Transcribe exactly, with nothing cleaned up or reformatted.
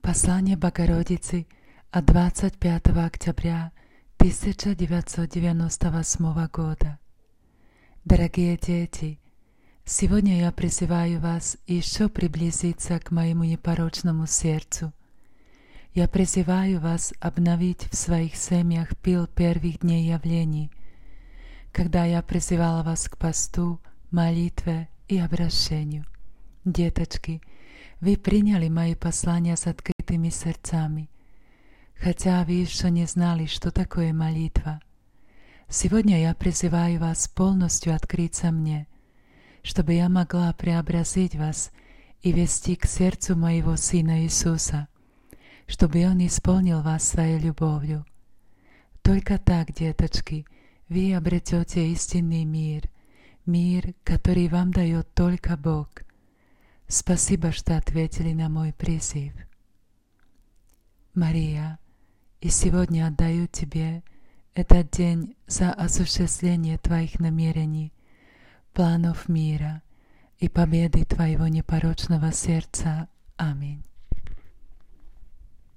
Послание Богородицы от двадцать пятого октября тысяча девятьсот девяносто восьмого года. Дорогие дети, сегодня я призываю вас еще приблизиться к моему непорочному сердцу. Я призываю вас обновить в своих семьях пыл первых дней явлений, когда я призывала вас к посту, молитве и обращению. Деточки, вы приняли мои послания с открытыми сердцами, хотя вы еще не знали, что такое молитва. Сегодня я призываю вас полностью открыться мне, чтобы я могла преобразить вас и вести к сердцу моего Сына Иисуса, чтобы Он исполнил вас своей любовью. Только так, деточки, вы обретете истинный мир, мир, который вам дает только Бог. Спасибо, что ответили на мой призыв. Мария, и сегодня отдаю Тебе этот день за осуществление Твоих намерений, планов мира и победы Твоего непорочного сердца. Аминь.